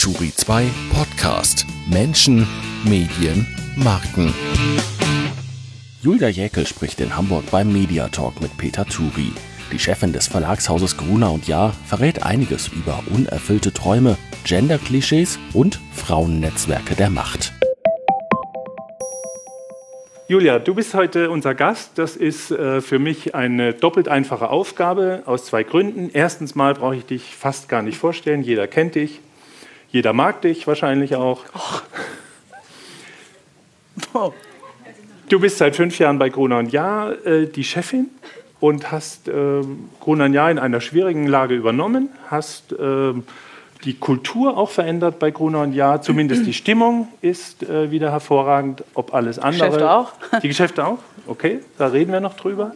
Turi 2 Podcast Menschen, Medien, Marken. Julia Jäkel spricht in Hamburg beim Mediatalk mit Peter Turi. Die Chefin des Verlagshauses Gruner + Jahr verrät einiges über unerfüllte Träume, Gender-Klischees und Frauennetzwerke der Macht. Julia, du bist heute unser Gast. Das ist für mich eine doppelt einfache Aufgabe aus zwei Gründen. Erstens mal brauche ich dich fast gar nicht vorstellen. Jeder kennt dich. Jeder mag dich wahrscheinlich auch. Oh. Du bist seit 5 Jahren bei Gruner + Jahr die Chefin und hast Gruner + Jahr in einer schwierigen Lage übernommen, hast die Kultur auch verändert bei Gruner + Jahr, zumindest die Stimmung ist wieder hervorragend, ob alles andere... Geschäfte auch? Die Geschäfte auch? Okay, da reden wir noch drüber.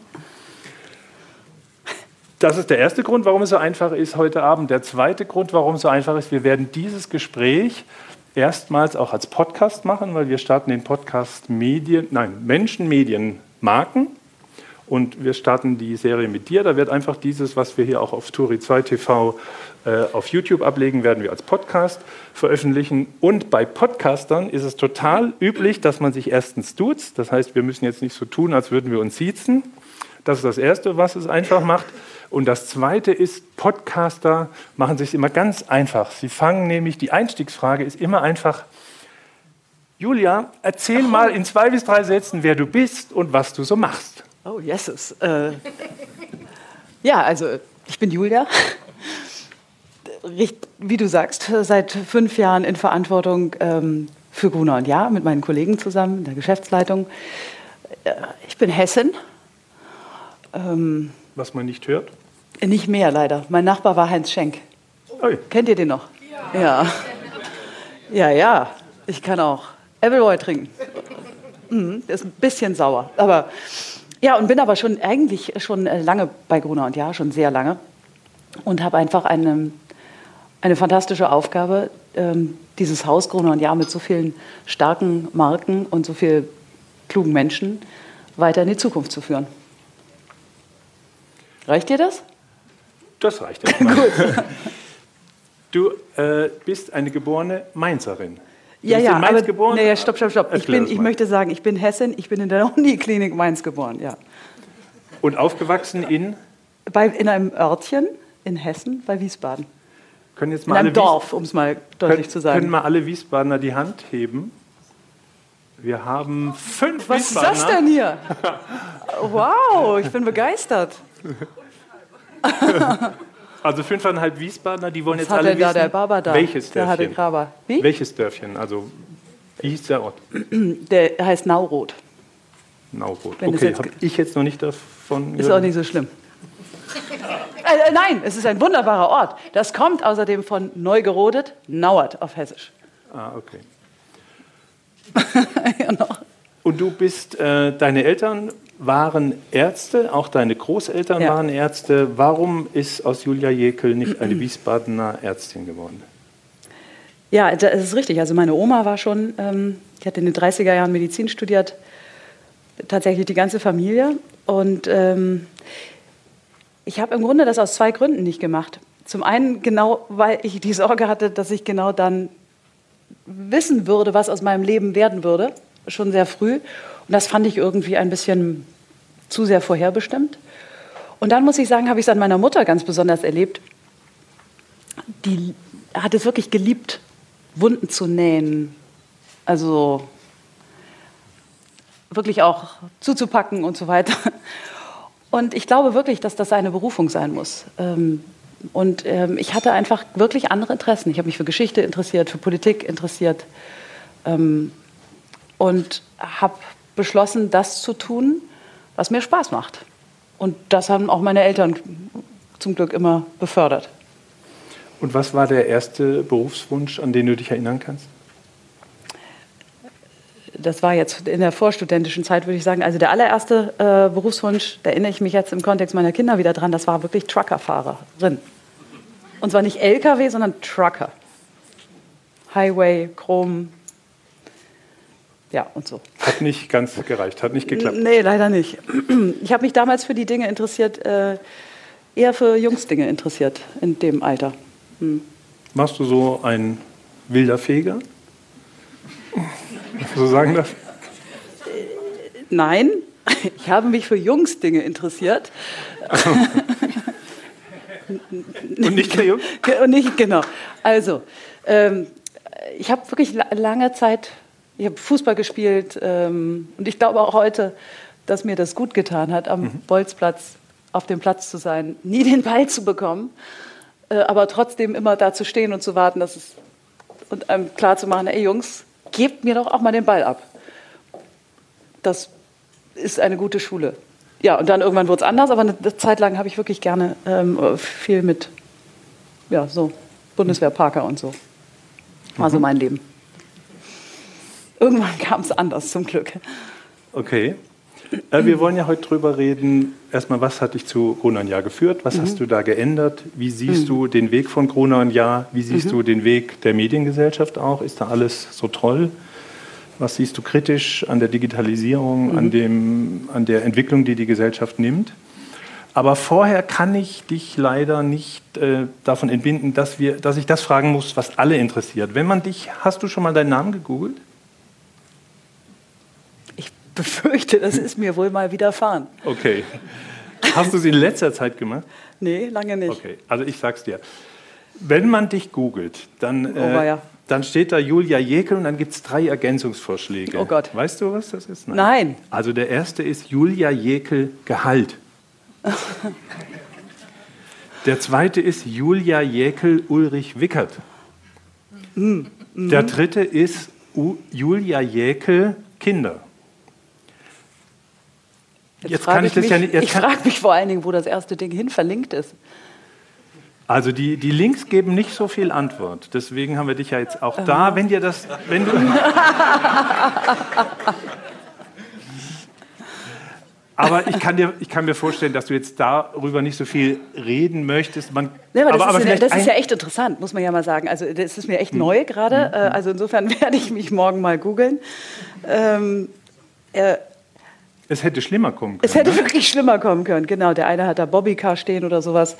Das ist der erste Grund, warum es so einfach ist heute Abend. Der zweite Grund, warum es so einfach ist, wir werden dieses Gespräch erstmals auch als Podcast machen, weil wir starten den Podcast Menschen, Medien, Marken. Und wir starten die Serie mit dir. Da wird einfach dieses, was wir hier auch auf Turi 2 TV auf YouTube ablegen, werden wir als Podcast veröffentlichen. Und bei Podcastern ist es total üblich, dass man sich erstens duzt. Das heißt, wir müssen jetzt nicht so tun, als würden wir uns siezen. Das ist das Erste, was es einfach macht. Und das Zweite ist, Podcaster machen sich immer ganz einfach. Sie fangen nämlich, die Einstiegsfrage ist immer einfach: Julia, erzähl mal in 2 bis 3 Sätzen, wer du bist und was du so machst. Oh, yeses. Ja, also ich bin Julia. Wie du sagst, seit 5 Jahren in Verantwortung für Gruner + Jahr mit meinen Kollegen zusammen in der Geschäftsleitung. Ich bin Hessin. Was man nicht hört? Nicht mehr, leider. Mein Nachbar war Heinz Schenk. Oi. Kennt ihr den noch? Ja. Ja. Ich kann auch Appleboy trinken. Der ist ein bisschen sauer. Aber ja, und bin aber schon lange bei Gruner + Jahr, schon sehr lange. Und habe einfach eine fantastische Aufgabe, dieses Haus Gruner + Jahr mit so vielen starken Marken und so vielen klugen Menschen weiter in die Zukunft zu führen. Reicht dir das? Das reicht erstmal. Gut. Du bist eine geborene Mainzerin. Du bist in Mainz geboren? Nee, stopp. Ich möchte sagen, ich bin Hessin, ich bin in der Uniklinik Mainz geboren, ja. Und aufgewachsen in? In einem Örtchen in Hessen bei Wiesbaden. Können jetzt mal in einem Dorf, um es mal deutlich zu sagen. Können mal alle Wiesbadener die Hand heben? Wir haben 5 Was Wiesbadener. Was ist das denn hier? Wow, ich bin begeistert. Also 5,5 Wiesbadener, die wollen Was jetzt alle wissen, der Baba da? welches Der hatte Dörfchen? Graber. Wie? Welches Dörfchen? Also, wie hieß der Ort? Der heißt Nauroth. Nauroth. Wenn Okay, habe ich jetzt noch nicht davon gehört. Ist auch nicht so schlimm. Nein, es ist ein wunderbarer Ort. Das kommt außerdem von Neugerodet, Nauert auf Hessisch. Ah, okay. Genau. Und du bist, deine Eltern waren Ärzte, auch deine Großeltern waren Ärzte. Warum ist aus Julia Jäkel nicht eine Wiesbadener Ärztin geworden? Ja, das ist richtig. Also meine Oma war schon, die hat in den 30er Jahren Medizin studiert, tatsächlich die ganze Familie. Und ich habe im Grunde das aus 2 Gründen nicht gemacht. Zum einen genau, weil ich die Sorge hatte, dass ich genau dann wissen würde, was aus meinem Leben werden würde, schon sehr früh. Und das fand ich irgendwie ein bisschen zu sehr vorherbestimmt. Und dann muss ich sagen, habe ich es an meiner Mutter ganz besonders erlebt. Die hat es wirklich geliebt, Wunden zu nähen. Also wirklich auch zuzupacken und so weiter. Und ich glaube wirklich, dass das eine Berufung sein muss. Und ich hatte einfach wirklich andere Interessen. Ich habe mich für Geschichte interessiert, für Politik interessiert. Und habe beschlossen, das zu tun, was mir Spaß macht. Und das haben auch meine Eltern zum Glück immer befördert. Und was war der erste Berufswunsch, an den du dich erinnern kannst? Das war jetzt in der vorstudentischen Zeit, würde ich sagen. Also der allererste Berufswunsch, da erinnere ich mich jetzt im Kontext meiner Kinder wieder dran, das war wirklich Truckerfahrerin. Und zwar nicht LKW, sondern Trucker. Highway, Chrom, ja, und so. Hat nicht ganz gereicht, hat nicht geklappt. Nee, leider nicht. Ich habe mich damals für die Dinge interessiert, eher für Jungsdinge interessiert in dem Alter. Warst du so ein wilder Feger? So sagen das? Nein, ich habe mich für Jungsdinge interessiert. Und nicht der Jungs? Und nicht, genau. Also, ich habe wirklich lange Zeit, ich habe Fußball gespielt und ich glaube auch heute, dass mir das gut getan hat, am Bolzplatz auf dem Platz zu sein, nie den Ball zu bekommen, aber trotzdem immer da zu stehen und zu warten, und einem klar zu machen, ey Jungs, gebt mir doch auch mal den Ball ab. Das ist eine gute Schule. Ja, und dann irgendwann wurde es anders, aber eine Zeit lang habe ich wirklich gerne viel mit, ja, so Bundeswehr, Parker und so. War so mein Leben. Irgendwann kam es anders, zum Glück. Okay. Wir wollen ja heute drüber reden, erstmal, was hat dich zu Gruner & Jahr geführt? Was hast du da geändert? Wie siehst du den Weg von Gruner & Jahr? Wie siehst du den Weg der Mediengesellschaft auch? Ist da alles so toll? Was siehst du kritisch an der Digitalisierung, an der Entwicklung, die die Gesellschaft nimmt? Aber vorher kann ich dich leider nicht davon entbinden, dass ich das fragen muss, was alle interessiert. Hast du schon mal deinen Namen gegoogelt? Ich befürchte, das ist mir wohl mal widerfahren. Okay. Hast du es in letzter Zeit gemacht? Nee, lange nicht. Okay, also ich sag's dir. Wenn man dich googelt, dann steht da Julia Jäkel und dann gibt es 3 Ergänzungsvorschläge. Oh Gott. Weißt du, was das ist? Nein. Also der erste ist Julia Jäkel Gehalt. Der zweite ist Julia Jäkel Ulrich Wickert. Der dritte ist Julia Jäkel Kinder. Ich frage mich vor allen Dingen, wo das erste Ding hin verlinkt ist. Also die Links geben nicht so viel Antwort. Deswegen haben wir dich ja jetzt auch da. Wenn du aber ich kann mir vorstellen, dass du jetzt darüber nicht so viel reden möchtest. Das ist ja echt interessant, muss man ja mal sagen. Also das ist mir echt neu gerade. Also insofern werde ich mich morgen mal googeln. Es hätte schlimmer kommen können. Es hätte wirklich schlimmer kommen können, genau. Der eine hat da Bobbycar stehen oder sowas.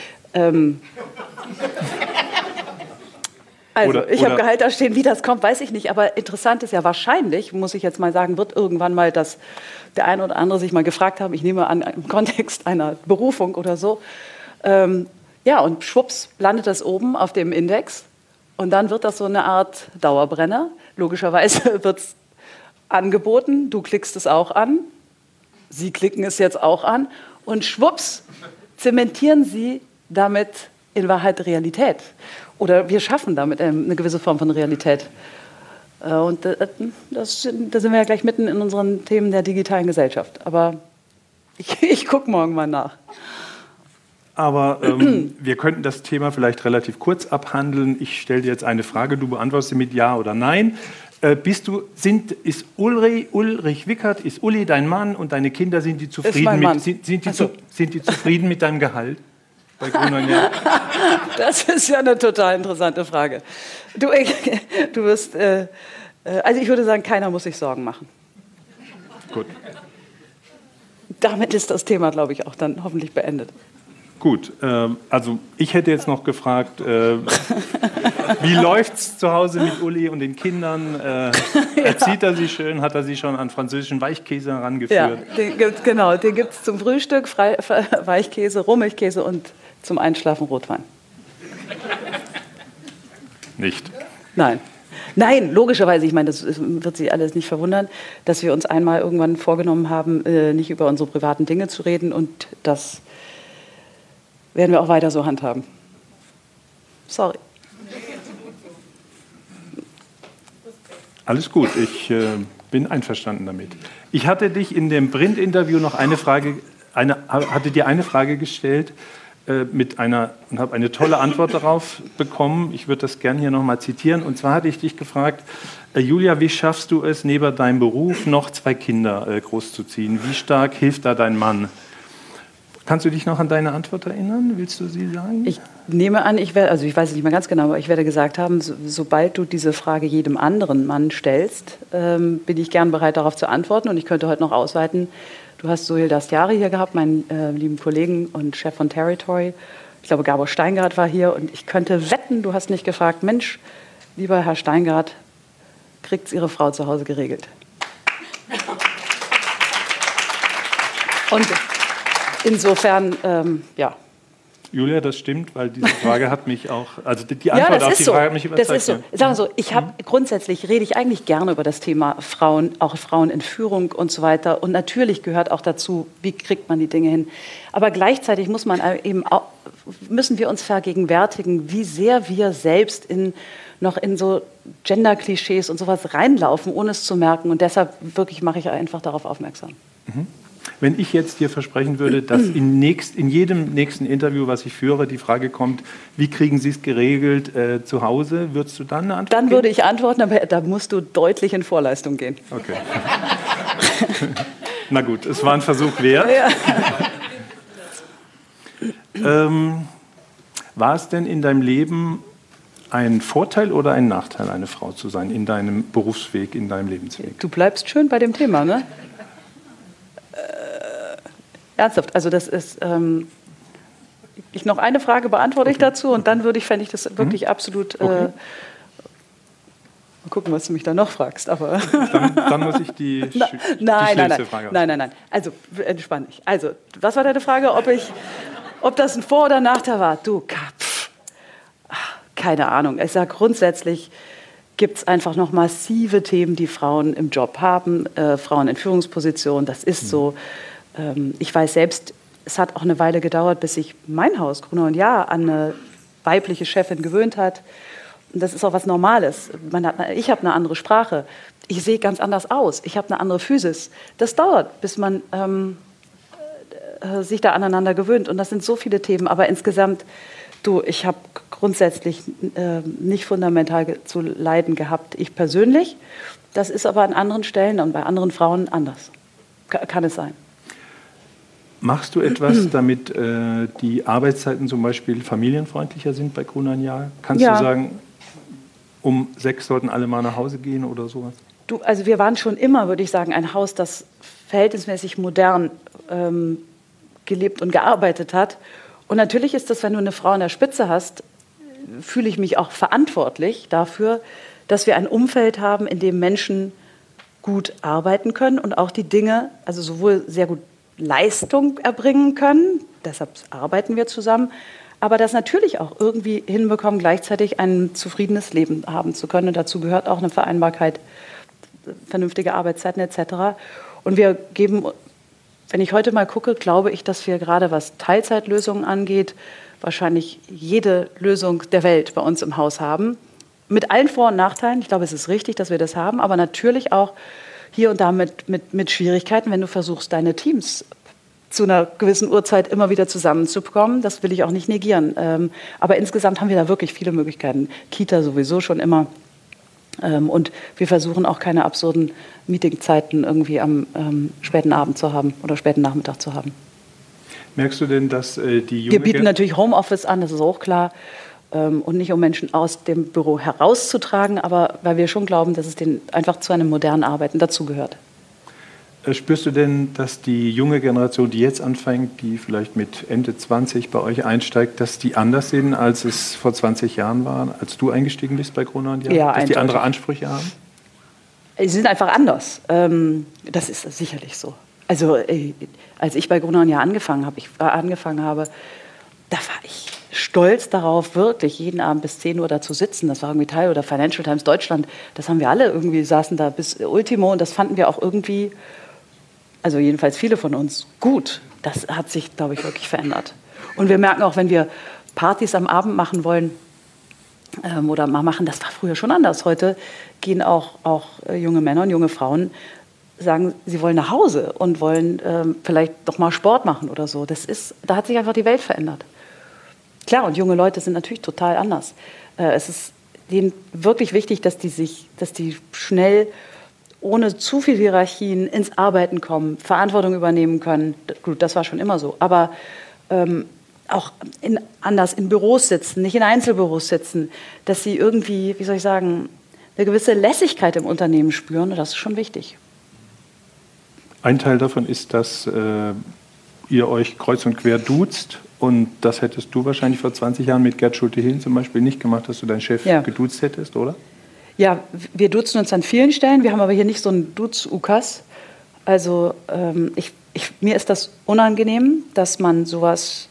Ich habe Gehalt da stehen, wie das kommt, weiß ich nicht. Aber interessant ist ja wahrscheinlich, muss ich jetzt mal sagen, wird irgendwann mal der eine oder andere sich mal gefragt haben, ich nehme an, im Kontext einer Berufung oder so. Ja, und schwupps landet das oben auf dem Index. Und dann wird das so eine Art Dauerbrenner. Logischerweise wird es angeboten, du klickst es auch an. Sie klicken es jetzt auch an und schwupps zementieren Sie damit in Wahrheit Realität. Oder wir schaffen damit eine gewisse Form von Realität. Und da sind wir ja gleich mitten in unseren Themen der digitalen Gesellschaft. Aber ich gucke morgen mal nach. Aber wir könnten das Thema vielleicht relativ kurz abhandeln. Ich stelle dir jetzt eine Frage, du beantwortest sie mit Ja oder Nein. Ist Ulrich Wickert, ist Uli dein Mann und deine Kinder, sind die zufrieden, sind die zufrieden mit deinem Gehalt? Bei Gruner & Jahr? Das ist ja eine total interessante Frage. Du wirst, also ich würde sagen, keiner muss sich Sorgen machen. Gut. Damit ist das Thema, glaube ich, auch dann hoffentlich beendet. Gut, also ich hätte jetzt noch gefragt, wie läuft's zu Hause mit Uli und den Kindern? Erzieht er sie schön? Hat er sie schon an französischen Weichkäse herangeführt? Ja, den gibt es zum Frühstück, Weichkäse, Rohmilchkäse und zum Einschlafen Rotwein. Nicht? Nein, logischerweise, ich meine, das wird Sie alles nicht verwundern, dass wir uns einmal irgendwann vorgenommen haben, nicht über unsere privaten Dinge zu reden und das werden wir auch weiter so handhaben. Sorry. Alles gut, ich bin einverstanden damit. Ich hatte dich in dem Print-Interview noch hatte dir eine Frage gestellt und habe eine tolle Antwort darauf bekommen. Ich würde das gerne hier nochmal zitieren. Und zwar hatte ich dich gefragt, Julia, wie schaffst du es, neben deinem Beruf noch 2 Kinder großzuziehen? Wie stark hilft da dein Mann? Kannst du dich noch an deine Antwort erinnern? Willst du sie sagen? Ich nehme an, ich weiß es nicht mehr ganz genau, aber ich werde gesagt haben, sobald du diese Frage jedem anderen Mann stellst, bin ich gern bereit, darauf zu antworten. Und ich könnte heute noch ausweiten, du hast Sohail Dastyari hier gehabt, meinen lieben Kollegen und Chef von Territory. Ich glaube, Gabor Steingart war hier und ich könnte wetten, du hast nicht gefragt, Mensch, lieber Herr Steingart, kriegt es Ihre Frau zu Hause geregelt? Und insofern, ja. Julia, das stimmt, weil diese Frage hat mich auch, also die Antwort auf die Frage hat mich überzeugt. Das ist so. Sagen wir so, grundsätzlich rede ich eigentlich gerne über das Thema Frauen, auch Frauenentführung und so weiter. Und natürlich gehört auch dazu, wie kriegt man die Dinge hin. Aber gleichzeitig müssen wir uns vergegenwärtigen, wie sehr wir selbst noch in so Gender-Klischees und sowas reinlaufen, ohne es zu merken. Und deshalb wirklich mache ich einfach darauf aufmerksam. Mhm. Wenn ich jetzt dir versprechen würde, dass in jedem nächsten Interview, was ich führe, die Frage kommt, wie kriegen Sie es geregelt zu Hause, würdest du dann eine Antwort geben? Dann würde ich antworten, aber da musst du deutlich in Vorleistung gehen. Okay. Na gut, es war ein Versuch wert. Ja. War es denn in deinem Leben ein Vorteil oder ein Nachteil, eine Frau zu sein, in deinem Berufsweg, in deinem Lebensweg? Du bleibst schön bei dem Thema, ne? Ernsthaft, also das ist, noch eine Frage beantworte ich dazu und dann fände ich das wirklich absolut, mal gucken, was du mich da noch fragst, aber... Dann muss ich die schlimmste Frage aussuchen. Nein, also entspann dich. Also, was war deine Frage, ob das ein Vor- oder Nachteil war? Du, keine Ahnung, ich sage grundsätzlich, gibt es einfach noch massive Themen, die Frauen im Job haben, Frauen in Führungspositionen, das ist so. Ich weiß selbst, es hat auch eine Weile gedauert, bis sich mein Haus, Gruner & Jahr, an eine weibliche Chefin gewöhnt hat. Und das ist auch was Normales. Ich habe eine andere Sprache. Ich sehe ganz anders aus. Ich habe eine andere Physis. Das dauert, bis man sich da aneinander gewöhnt. Und das sind so viele Themen. Aber insgesamt, ich habe grundsätzlich nicht fundamental zu leiden gehabt. Ich persönlich. Das ist aber an anderen Stellen und bei anderen Frauen anders. Kann es sein. Machst du etwas, damit die Arbeitszeiten zum Beispiel familienfreundlicher sind bei Gruner & Jahr? Kannst du sagen, um 6 sollten alle mal nach Hause gehen oder sowas? Also wir waren schon immer, würde ich sagen, ein Haus, das verhältnismäßig modern gelebt und gearbeitet hat. Und natürlich ist das, wenn du eine Frau an der Spitze hast, fühle ich mich auch verantwortlich dafür, dass wir ein Umfeld haben, in dem Menschen gut arbeiten können und auch die Dinge, also sowohl sehr gut Leistung erbringen können, deshalb arbeiten wir zusammen, aber das natürlich auch irgendwie hinbekommen, gleichzeitig ein zufriedenes Leben haben zu können. Und dazu gehört auch eine Vereinbarkeit, vernünftige Arbeitszeiten etc. Und wir geben, wenn ich heute mal gucke, glaube ich, dass wir gerade was Teilzeitlösungen angeht, wahrscheinlich jede Lösung der Welt bei uns im Haus haben. Mit allen Vor- und Nachteilen. Ich glaube, es ist richtig, dass wir das haben, aber natürlich auch hier und da mit Schwierigkeiten, wenn du versuchst, deine Teams zu einer gewissen Uhrzeit immer wieder zusammenzubekommen. Das will ich auch nicht negieren. Aber insgesamt haben wir da wirklich viele Möglichkeiten. Kita sowieso schon immer. Und wir versuchen auch keine absurden Meetingzeiten irgendwie am späten Abend zu haben oder späten Nachmittag zu haben. Merkst du denn, dass die junge... Wir bieten natürlich Homeoffice an, das ist auch klar. Und nicht um Menschen aus dem Büro herauszutragen, aber weil wir schon glauben, dass es einfach zu einem modernen Arbeiten dazugehört. Spürst du denn, dass die junge Generation, die jetzt anfängt, die vielleicht mit Ende 20 bei euch einsteigt, dass die anders sind, als es vor 20 Jahren war, als du eingestiegen bist bei Gruner & Jahr? Ja, dass die andere Ansprüche haben? Sie sind einfach anders. Das ist sicherlich so. Also als ich bei Gruner & Jahr angefangen habe, da war ich stolz darauf, wirklich jeden Abend bis 10 Uhr da zu sitzen. Das war irgendwie Teil oder Financial Times Deutschland. Das haben wir alle irgendwie, saßen da bis Ultimo und das fanden wir auch irgendwie, also jedenfalls viele von uns, gut. Das hat sich, glaube ich, wirklich verändert. Und wir merken auch, wenn wir Partys am Abend machen wollen oder mal machen, das war früher schon anders. Heute gehen auch junge Männer und junge Frauen, sagen, sie wollen nach Hause und wollen vielleicht doch mal Sport machen oder so. Da hat sich einfach die Welt verändert. Klar, und junge Leute sind natürlich total anders. Es ist denen wirklich wichtig, dass die schnell, ohne zu viel Hierarchien, ins Arbeiten kommen, Verantwortung übernehmen können. Gut, das war schon immer so. Aber auch anders in Büros sitzen, nicht in Einzelbüros sitzen, dass sie irgendwie, wie soll ich sagen, eine gewisse Lässigkeit im Unternehmen spüren. Und das ist schon wichtig. Ein Teil davon ist, dass ihr euch kreuz und quer duzt Und das hättest du wahrscheinlich vor 20 Jahren mit Gerd Schulte-Hillen zum Beispiel nicht gemacht, dass du deinen Chef geduzt hättest, oder? Ja, wir duzen uns an vielen Stellen. Wir haben aber hier nicht so einen Duz-Ukas. Also mir ist das unangenehm, dass man sowas,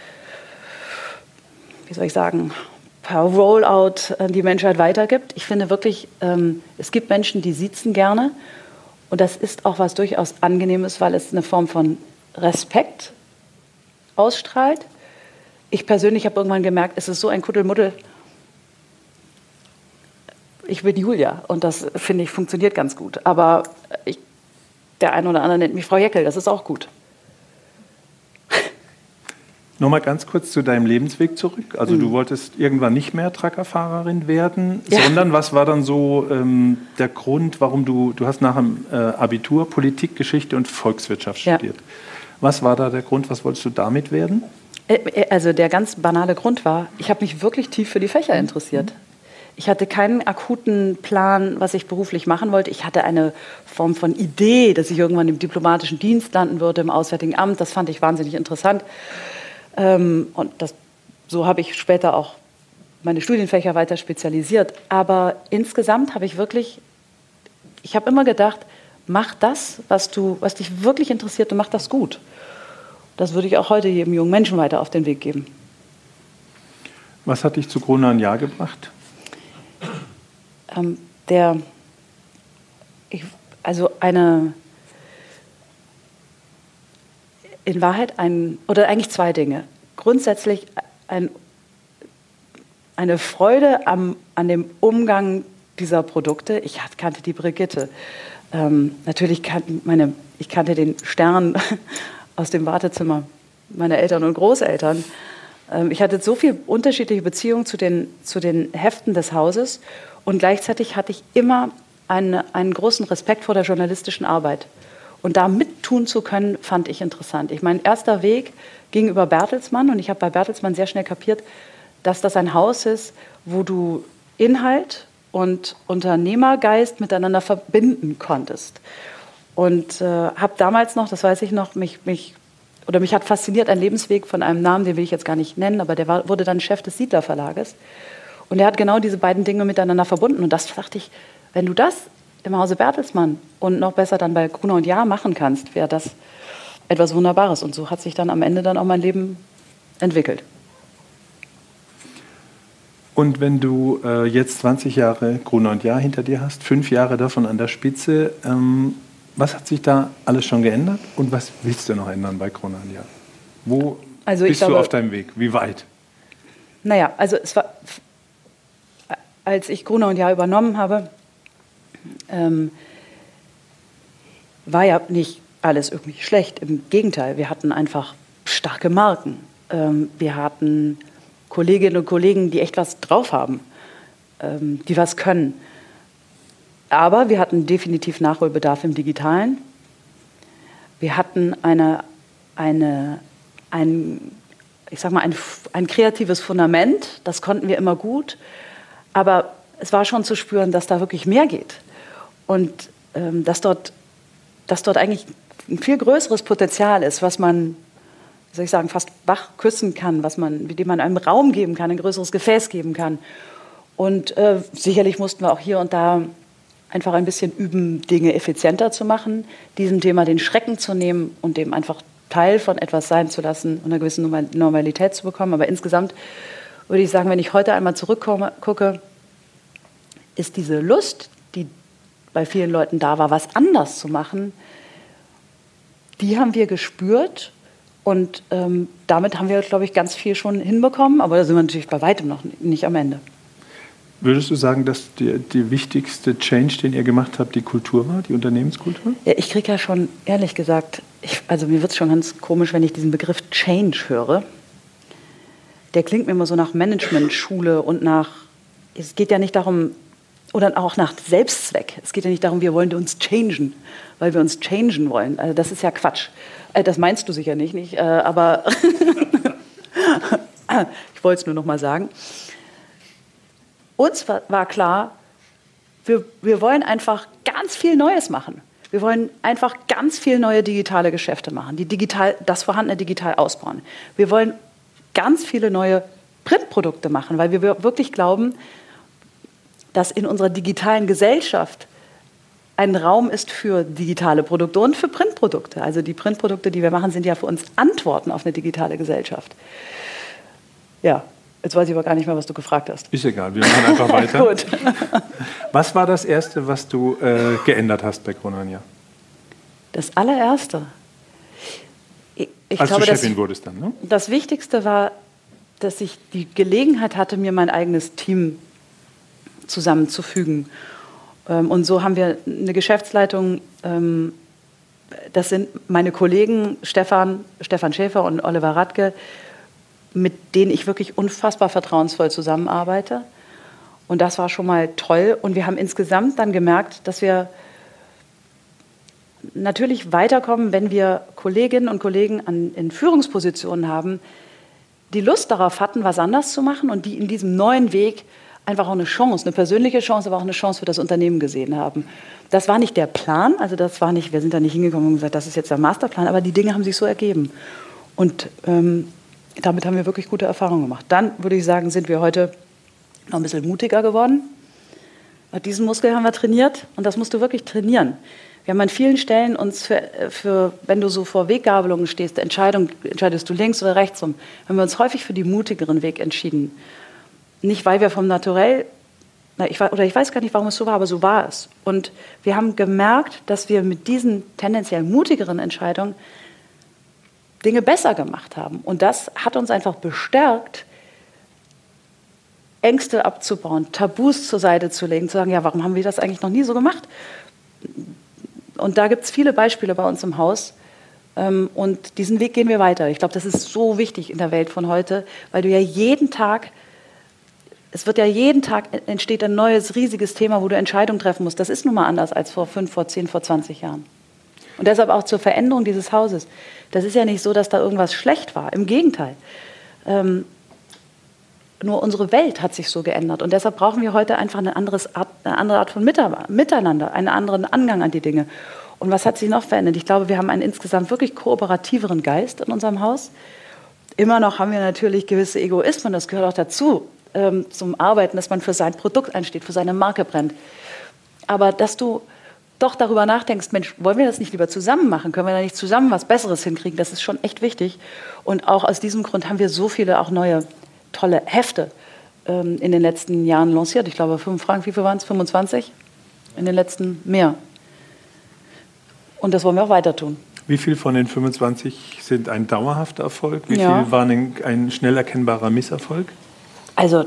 wie soll ich sagen, per Rollout an die Menschheit weitergibt. Ich finde wirklich, es gibt Menschen, die siezen gerne. Und das ist auch was durchaus Angenehmes, weil es eine Form von Respekt ausstrahlt. Ich persönlich habe irgendwann gemerkt, es ist so ein Kuddelmuddel. Ich bin Julia und das, finde ich, funktioniert ganz gut. Aber der eine oder andere nennt mich Frau Jäckel, das ist auch gut. Nochmal ganz kurz zu deinem Lebensweg zurück. Also du wolltest irgendwann nicht mehr Truckerfahrerin werden, sondern was war dann so der Grund, warum du hast nach dem Abitur Politik, Geschichte und Volkswirtschaft studiert. Was war da der Grund, was wolltest du damit werden? Also der ganz banale Grund war, ich habe mich wirklich tief für die Fächer interessiert. Ich hatte keinen akuten Plan, was ich beruflich machen wollte. Ich hatte eine Form von Idee, dass ich irgendwann im diplomatischen Dienst landen würde, im Auswärtigen Amt. Das fand ich wahnsinnig interessant. Und so habe ich später auch meine Studienfächer weiter spezialisiert. Aber insgesamt habe ich habe immer gedacht, mach das, was dich wirklich interessiert und mach das gut. Das würde ich auch heute jedem jungen Menschen weiter auf den Weg geben. Was hat dich zu Gruner & Jahr gebracht? In Wahrheit oder eigentlich zwei Dinge. Grundsätzlich eine Freude an dem Umgang dieser Produkte. Ich kannte die Brigitte. Natürlich ich kannte den Stern aus dem Wartezimmer meiner Eltern und Großeltern. Ich hatte so viele unterschiedliche Beziehungen zu den Heften des Hauses und gleichzeitig hatte ich immer einen großen Respekt vor der journalistischen Arbeit. Und da mittun zu können, fand ich interessant. Mein erster Weg ging über Bertelsmann und ich habe bei Bertelsmann sehr schnell kapiert, dass das ein Haus ist, wo du Inhalt und Unternehmergeist miteinander verbinden konntest. Und habe damals noch, das weiß ich noch, mich hat fasziniert ein Lebensweg von einem Namen, den will ich jetzt gar nicht nennen, aber der wurde dann Chef des Siedler Verlages. Und er hat genau diese beiden Dinge miteinander verbunden. Und das dachte ich, wenn du das im Hause Bertelsmann und noch besser dann bei Gruner & Jahr machen kannst, wäre das etwas Wunderbares. Und so hat sich dann am Ende dann auch mein Leben entwickelt. Und wenn du jetzt 20 Jahre Gruner & Jahr hinter dir hast, 5 Jahre davon an der Spitze, was hat sich da alles schon geändert und was willst du noch ändern bei Gruner & Jahr? Wo bist du auf deinem Weg? Wie weit? Naja, also es war, als ich Gruner & Jahr übernommen habe, war ja nicht alles irgendwie schlecht. Im Gegenteil, wir hatten einfach starke Marken. Wir hatten Kolleginnen und Kollegen, die echt was drauf haben, die was können. Aber wir hatten definitiv Nachholbedarf im Digitalen. Wir hatten ein kreatives Fundament, das konnten wir immer gut. Aber es war schon zu spüren, dass da wirklich mehr geht. Und dass dort eigentlich ein viel größeres Potenzial ist, was man, wie soll ich sagen, fast wach küssen kann, dem man einem Raum geben kann, ein größeres Gefäß geben kann. Und sicherlich mussten wir auch hier und da einfach ein bisschen üben, Dinge effizienter zu machen, diesem Thema den Schrecken zu nehmen und dem einfach Teil von etwas sein zu lassen und eine gewisse Normalität zu bekommen. Aber insgesamt würde ich sagen, wenn ich heute einmal zurückgucke, ist diese Lust, die bei vielen Leuten da war, was anders zu machen, die haben wir gespürt und damit haben wir, glaube ich, ganz viel schon hinbekommen, aber da sind wir natürlich bei weitem noch nicht am Ende. Würdest du sagen, dass die wichtigste Change, den ihr gemacht habt, die Kultur war, die Unternehmenskultur? Ja, ich kriege ja schon, ehrlich gesagt, mir wird es schon ganz komisch, wenn ich diesen Begriff Change höre. Der klingt mir immer so nach Managementschule und es geht ja nicht darum, oder auch nach Selbstzweck. Es geht ja nicht darum, wir wollen uns changen, weil wir uns changen wollen. Also das ist ja Quatsch. Das meinst du sicher nicht, aber ich wollte es nur noch mal sagen. Uns war klar, wir wollen einfach ganz viel Neues machen. Wir wollen einfach ganz viel neue digitale Geschäfte machen, das vorhandene digital ausbauen. Wir wollen ganz viele neue Printprodukte machen, weil wir wirklich glauben, dass in unserer digitalen Gesellschaft ein Raum ist für digitale Produkte und für Printprodukte. Also die Printprodukte, die wir machen, sind ja für uns Antworten auf eine digitale Gesellschaft. Ja, jetzt weiß ich aber gar nicht mehr, was du gefragt hast. Ist egal, wir machen einfach weiter. Gut. Was war das Erste, was du geändert hast bei Kronanja? Das allererste. Als du Chefin wurdest dann, ne? Das Wichtigste war, dass ich die Gelegenheit hatte, mir mein eigenes Team zusammenzufügen. Und so haben wir eine Geschäftsleitung, das sind meine Kollegen Stefan Schäfer und Oliver Radke, mit denen ich wirklich unfassbar vertrauensvoll zusammenarbeite. Und das war schon mal toll. Und wir haben insgesamt dann gemerkt, dass wir natürlich weiterkommen, wenn wir Kolleginnen und Kollegen in Führungspositionen haben, die Lust darauf hatten, was anders zu machen und die in diesem neuen Weg einfach auch eine Chance, eine persönliche Chance, aber auch eine Chance für das Unternehmen gesehen haben. Das war nicht der Plan, also das war nicht, wir sind da nicht hingekommen und gesagt, das ist jetzt der Masterplan, aber die Dinge haben sich so ergeben. Und damit haben wir wirklich gute Erfahrungen gemacht. Dann würde ich sagen, sind wir heute noch ein bisschen mutiger geworden. Diesen Muskel haben wir trainiert und das musst du wirklich trainieren. Wir haben an vielen Stellen uns für wenn du so vor Weggabelungen stehst, entscheidest du links oder rechts rum, haben wir uns häufig für den mutigeren Weg entschieden. Nicht, weil wir vom Naturell, ich weiß gar nicht, warum es so war, aber so war es. Und wir haben gemerkt, dass wir mit diesen tendenziell mutigeren Entscheidungen Dinge besser gemacht haben. Und das hat uns einfach bestärkt, Ängste abzubauen, Tabus zur Seite zu legen, zu sagen, ja, warum haben wir das eigentlich noch nie so gemacht? Und da gibt es viele Beispiele bei uns im Haus. Und diesen Weg gehen wir weiter. Ich glaube, das ist so wichtig in der Welt von heute, weil du ja jeden Tag entsteht ein neues, riesiges Thema, wo du Entscheidungen treffen musst. Das ist nun mal anders als vor 5, vor 10, vor 20 Jahren. Und deshalb auch zur Veränderung dieses Hauses. Das ist ja nicht so, dass da irgendwas schlecht war. Im Gegenteil. Nur unsere Welt hat sich so geändert. Und deshalb brauchen wir heute einfach eine andere Art von Miteinander, einen anderen Angang an die Dinge. Und was hat sich noch verändert? Ich glaube, wir haben einen insgesamt wirklich kooperativeren Geist in unserem Haus. Immer noch haben wir natürlich gewisse Egoismen, das gehört auch dazu, zum Arbeiten, dass man für sein Produkt einsteht, für seine Marke brennt. Aber dass du doch darüber nachdenkst, Mensch, wollen wir das nicht lieber zusammen machen? Können wir da nicht zusammen was Besseres hinkriegen? Das ist schon echt wichtig. Und auch aus diesem Grund haben wir so viele auch neue, tolle Hefte in den letzten Jahren lanciert. Ich glaube, 5 Franken, wie viel waren es? 25? In den letzten mehr. Und das wollen wir auch weiter tun. Wie viel von den 25 sind ein dauerhafter Erfolg? Wie viel waren ein schnell erkennbarer Misserfolg? Also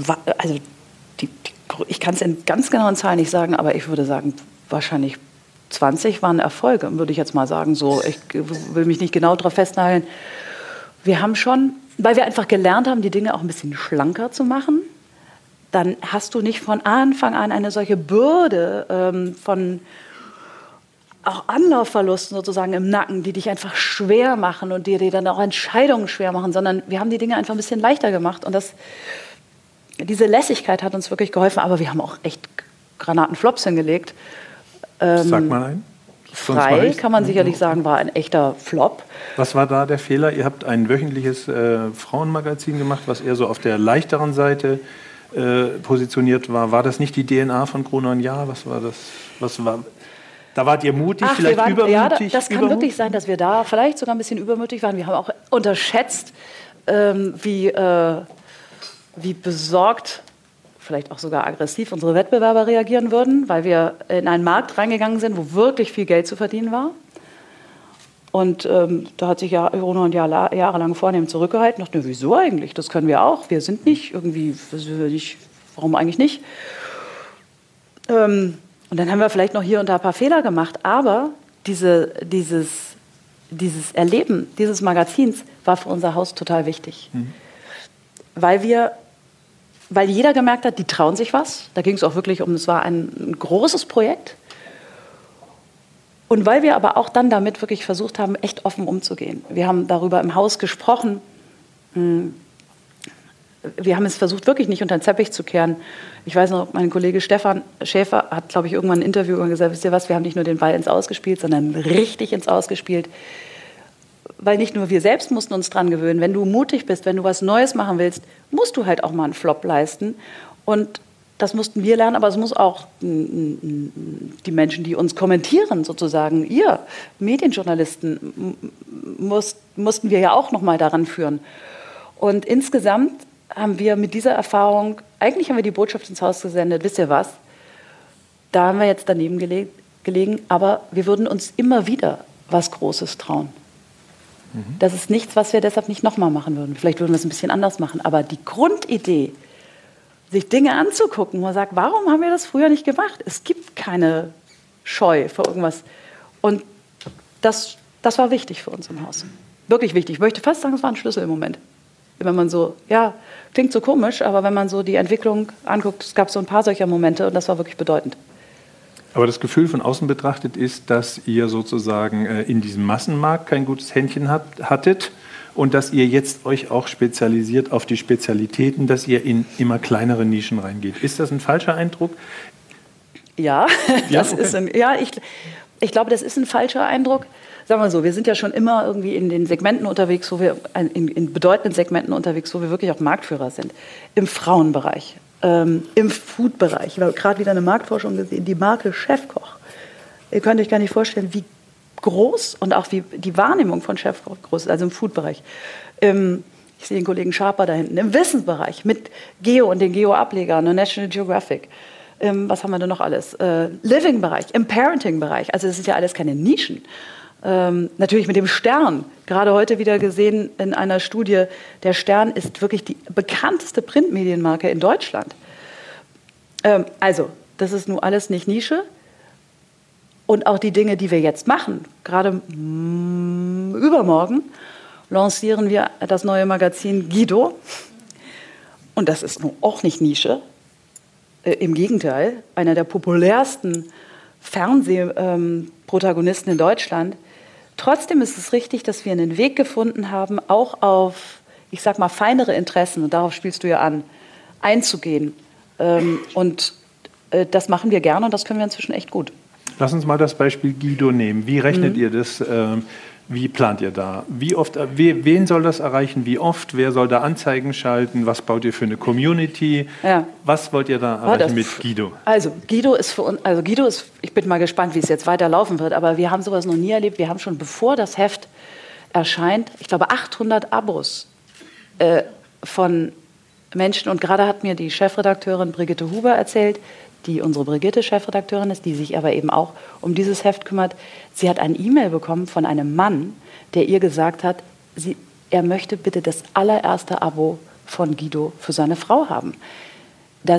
ich kann es in ganz genauen Zahlen nicht sagen, aber ich würde sagen, wahrscheinlich 20 waren Erfolge, würde ich jetzt mal sagen. So, ich will mich nicht genau darauf festnageln. Wir haben schon, weil wir einfach gelernt haben, die Dinge auch ein bisschen schlanker zu machen, dann hast du nicht von Anfang an eine solche Bürde von auch Anlaufverlusten sozusagen im Nacken, die dich einfach schwer machen und die dir dann auch Entscheidungen schwer machen, sondern wir haben die Dinge einfach ein bisschen leichter gemacht und diese Lässigkeit hat uns wirklich geholfen, aber wir haben auch echt Granatenflops hingelegt. Sag mal einen. Frei, kann man sicherlich sagen, war ein echter Flop. Was war da der Fehler? Ihr habt ein wöchentliches Frauenmagazin gemacht, was eher so auf der leichteren Seite positioniert war. War das nicht die DNA von Kronanja? Was war das? Da wart ihr mutig, vielleicht übermütig? Ja, das kann wirklich sein, dass wir da vielleicht sogar ein bisschen übermütig waren. Wir haben auch unterschätzt, wie besorgt, vielleicht auch sogar aggressiv unsere Wettbewerber reagieren würden, weil wir in einen Markt reingegangen sind, wo wirklich viel Geld zu verdienen war. Und da hat sich Corona und jahrelang vornehm zurückgehalten. Ich dachte, wieso eigentlich? Das können wir auch. Wir sind nicht irgendwie, warum eigentlich nicht? Und dann haben wir vielleicht noch hier und da ein paar Fehler gemacht, aber dieses Erleben dieses Magazins war für unser Haus total wichtig. Mhm. Weil jeder gemerkt hat, die trauen sich was. Da ging es auch wirklich es war ein großes Projekt. Und weil wir aber auch dann damit wirklich versucht haben, echt offen umzugehen. Wir haben darüber im Haus gesprochen. Wir haben es versucht, wirklich nicht unter den Teppich zu kehren. Ich weiß noch, mein Kollege Stefan Schäfer hat, glaube ich, irgendwann ein Interview gesagt, wisst ihr was, wir haben nicht nur den Ball ins Aus gespielt, sondern richtig ins Aus gespielt. weil nicht nur wir selbst mussten uns dran gewöhnen, wenn du mutig bist, wenn du was Neues machen willst, musst du halt auch mal einen Flop leisten. Und das mussten wir lernen, aber es muss auch die Menschen, die uns kommentieren, sozusagen, ihr Medienjournalisten, mussten wir ja auch noch mal daran führen. Und insgesamt haben wir mit dieser Erfahrung, eigentlich haben wir die Botschaft ins Haus gesendet, wisst ihr was, da haben wir jetzt daneben gelegen, aber wir würden uns immer wieder was Großes trauen. Das ist nichts, was wir deshalb nicht nochmal machen würden. Vielleicht würden wir es ein bisschen anders machen, aber die Grundidee, sich Dinge anzugucken, wo man sagt, warum haben wir das früher nicht gemacht? Es gibt keine Scheu vor irgendwas. Und das war wichtig für uns im Haus. Wirklich wichtig. Ich möchte fast sagen, es war ein Schlüssel im Moment. Wenn man so, ja, klingt so komisch, aber wenn man so die Entwicklung anguckt, es gab so ein paar solcher Momente und das war wirklich bedeutend. Aber das Gefühl von außen betrachtet ist, dass ihr sozusagen in diesem Massenmarkt kein gutes Händchen hattet und dass ihr jetzt euch auch spezialisiert auf die Spezialitäten, dass ihr in immer kleinere Nischen reingeht. Ist das ein falscher Eindruck? Ja, ich glaube, das ist ein falscher Eindruck. Sagen wir so, wir sind ja schon immer irgendwie in den Segmenten unterwegs, in bedeutenden Segmenten unterwegs, wo wir wirklich auch Marktführer sind. Im Frauenbereich. Im Food-Bereich. Ich habe gerade wieder eine Marktforschung gesehen, die Marke Chefkoch. Ihr könnt euch gar nicht vorstellen, wie groß und auch wie die Wahrnehmung von Chefkoch groß ist, also im Food-Bereich. Ich sehe den Kollegen Schaper da hinten. Im Wissensbereich mit Geo und den Geo-Ablegern und National Geographic. Was haben wir denn noch alles? Living-Bereich, im Parenting-Bereich. Also das sind ja alles keine Nischen. Natürlich mit dem Stern, gerade heute wieder gesehen in einer Studie, der Stern ist wirklich die bekannteste Printmedienmarke in Deutschland. Also, das ist nun alles nicht Nische. Und auch die Dinge, die wir jetzt machen, gerade übermorgen lancieren wir das neue Magazin Guido. Und das ist nun auch nicht Nische. Im Gegenteil, einer der populärsten Fernsehprotagonisten in Deutschland. Trotzdem ist es richtig, dass wir einen Weg gefunden haben, auch auf, ich sag mal, feinere Interessen, und darauf spielst du ja an, einzugehen. Und das machen wir gerne und das können wir inzwischen echt gut. Lass uns mal das Beispiel Guido nehmen. Wie rechnet ihr das? Wie plant ihr da? Wie oft, wen soll das erreichen? Wie oft? Wer soll da Anzeigen schalten? Was baut ihr für eine Community? Ja. Was wollt ihr da erreichen mit Guido? Also Guido ist für uns, ich bin mal gespannt, wie es jetzt weiterlaufen wird, aber wir haben sowas noch nie erlebt. Wir haben schon, bevor das Heft erscheint, ich glaube 800 Abos von Menschen. Und gerade hat mir die Chefredakteurin Brigitte Huber erzählt, die unsere Brigitte-Chefredakteurin ist, die sich aber eben auch um dieses Heft kümmert. Sie hat ein E-Mail bekommen von einem Mann, der ihr gesagt hat, er möchte bitte das allererste Abo von Guido für seine Frau haben. Da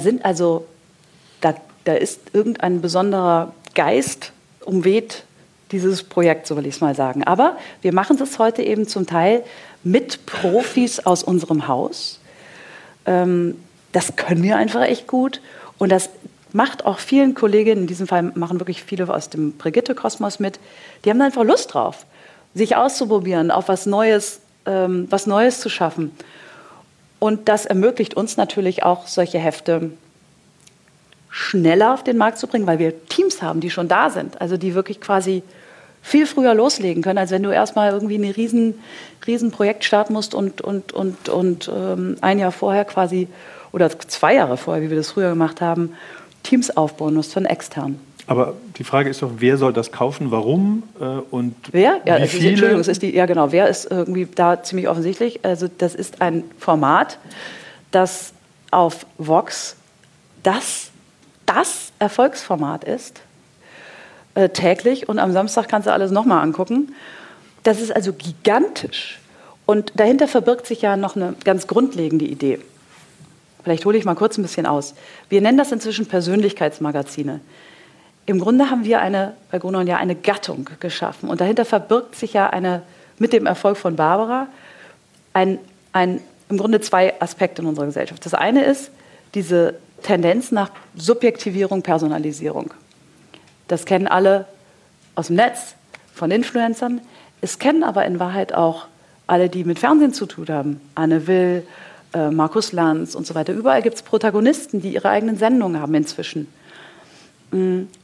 ist irgendein besonderer Geist umweht dieses Projekt, so will ich es mal sagen. Aber wir machen es heute eben zum Teil mit Profis aus unserem Haus. Das können wir einfach echt gut. Und das macht auch vielen Kolleginnen, in diesem Fall machen wirklich viele aus dem Brigitte-Kosmos mit, die haben einfach Lust drauf, sich auszuprobieren, auf was Neues zu schaffen. Und das ermöglicht uns natürlich auch, solche Hefte schneller auf den Markt zu bringen, weil wir Teams haben, die schon da sind, also die wirklich quasi viel früher loslegen können, als wenn du erstmal irgendwie ein riesen Projekt starten musst und ein Jahr vorher quasi, oder 2 Jahre vorher, wie wir das früher gemacht haben, Teams aufbauen musst von extern. Aber die Frage ist doch, wer soll das kaufen, warum und wer? Ja, wie viele? Entschuldigung, wer ist irgendwie da ziemlich offensichtlich. Also das ist ein Format, das auf Vox das Erfolgsformat ist, täglich, und am Samstag kannst du alles nochmal angucken. Das ist also gigantisch. Und dahinter verbirgt sich ja noch eine ganz grundlegende Idee. Vielleicht hole ich mal kurz ein bisschen aus. Wir nennen das inzwischen Persönlichkeitsmagazine. Im Grunde haben wir bei Gruner und Jahr eine Gattung geschaffen. Und dahinter verbirgt sich ja mit dem Erfolg von Barbara im Grunde 2 Aspekte in unserer Gesellschaft. Das eine ist diese Tendenz nach Subjektivierung, Personalisierung. Das kennen alle aus dem Netz, von Influencern. Es kennen aber in Wahrheit auch alle, die mit Fernsehen zu tun haben. Anne Will, Markus Lanz und so weiter. Überall gibt es Protagonisten, die ihre eigenen Sendungen haben inzwischen.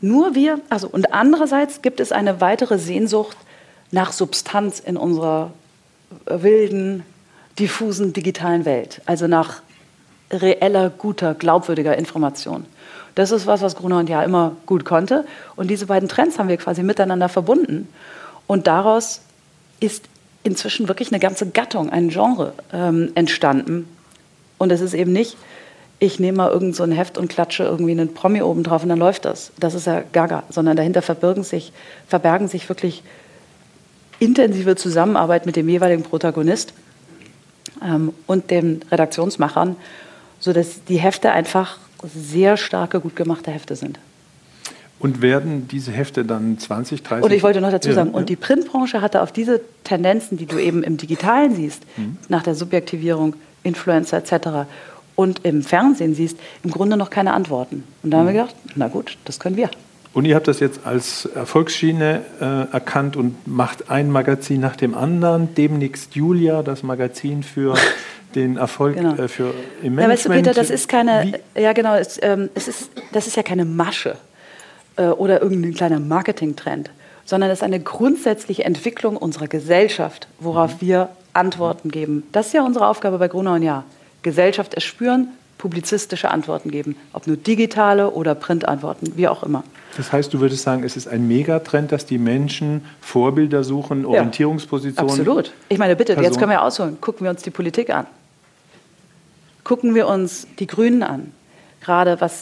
Und andererseits gibt es eine weitere Sehnsucht nach Substanz in unserer wilden, diffusen digitalen Welt. Also nach reeller, guter, glaubwürdiger Information. Das ist was Gruner und Jahr immer gut konnte. Und diese beiden Trends haben wir quasi miteinander verbunden. Und daraus ist inzwischen wirklich eine ganze Gattung, ein Genre entstanden. Und es ist eben nicht, ich nehme mal irgend so ein Heft und klatsche irgendwie einen Promi oben drauf und dann läuft das. Das ist ja gaga. Sondern dahinter verbergen sich wirklich intensive Zusammenarbeit mit dem jeweiligen Protagonist und den Redaktionsmachern, sodass die Hefte einfach sehr starke, gut gemachte Hefte sind. Und werden diese Hefte dann 20, 30... Und ich wollte noch dazu sagen, und die Printbranche hatte auf diese Tendenzen, die du eben im Digitalen siehst, nach der Subjektivierung, Influencer etc., und im Fernsehen siehst, im Grunde noch keine Antworten. Und da haben wir gedacht, na gut, das können wir. Und ihr habt das jetzt als Erfolgsschiene erkannt und macht ein Magazin nach dem anderen. Demnächst Julia, das Magazin für den Erfolg für im Management. Ja, weißt du, Peter, das ist keine, das ist ja keine Masche oder irgendein kleiner Marketingtrend, sondern es ist eine grundsätzliche Entwicklung unserer Gesellschaft, worauf wir Antworten geben. Das ist ja unsere Aufgabe bei Gruner und Jahr. Gesellschaft erspüren, publizistische Antworten geben, ob nur digitale oder Printantworten, wie auch immer. Das heißt, du würdest sagen, es ist ein Megatrend, dass die Menschen Vorbilder suchen, Orientierungspositionen. Absolut. Ich meine, bitte, jetzt können wir ausholen. Gucken wir uns die Politik an. Gucken wir uns die Grünen an. Gerade was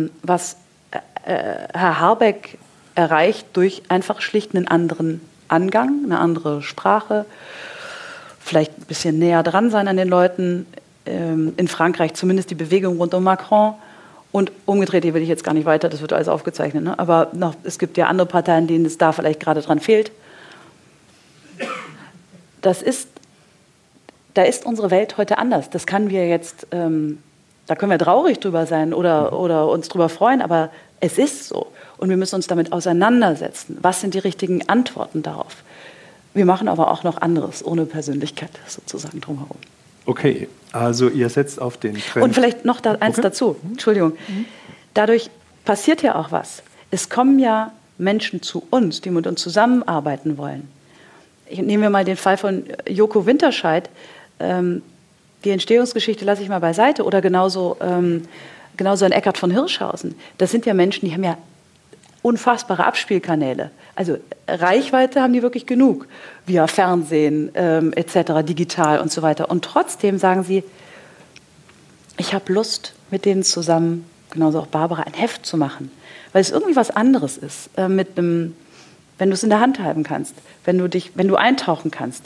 Herr Habeck erreicht durch einfach schlicht einen anderen Angang, eine andere Sprache, vielleicht ein bisschen näher dran sein an den Leuten. In Frankreich zumindest die Bewegung rund um Macron. Und umgedreht, hier will ich jetzt gar nicht weiter, das wird alles aufgezeichnet. Ne? Aber es gibt ja andere Parteien, denen es da vielleicht gerade dran fehlt. Da ist unsere Welt heute anders. Das kann wir jetzt, da können wir traurig drüber sein oder uns drüber freuen, aber es ist so. Und wir müssen uns damit auseinandersetzen. Was sind die richtigen Antworten darauf? Wir machen aber auch noch anderes, ohne Persönlichkeit sozusagen drumherum. Okay, also ihr setzt auf den Trend. Und vielleicht noch eins dazu, Entschuldigung. Dadurch passiert ja auch was. Es kommen ja Menschen zu uns, die mit uns zusammenarbeiten wollen. Nehmen wir mal den Fall von Joko Winterscheid. Die Entstehungsgeschichte lasse ich mal beiseite. Oder genauso ein Eckhard von Hirschhausen. Das sind ja Menschen, die haben ja unfassbare Abspielkanäle. Also Reichweite haben die wirklich genug, via Fernsehen etc., digital und so weiter. Und trotzdem sagen sie, ich habe Lust, mit denen zusammen, genauso auch Barbara, ein Heft zu machen. Weil es irgendwie was anderes ist, wenn du es in der Hand halten kannst, wenn du eintauchen kannst.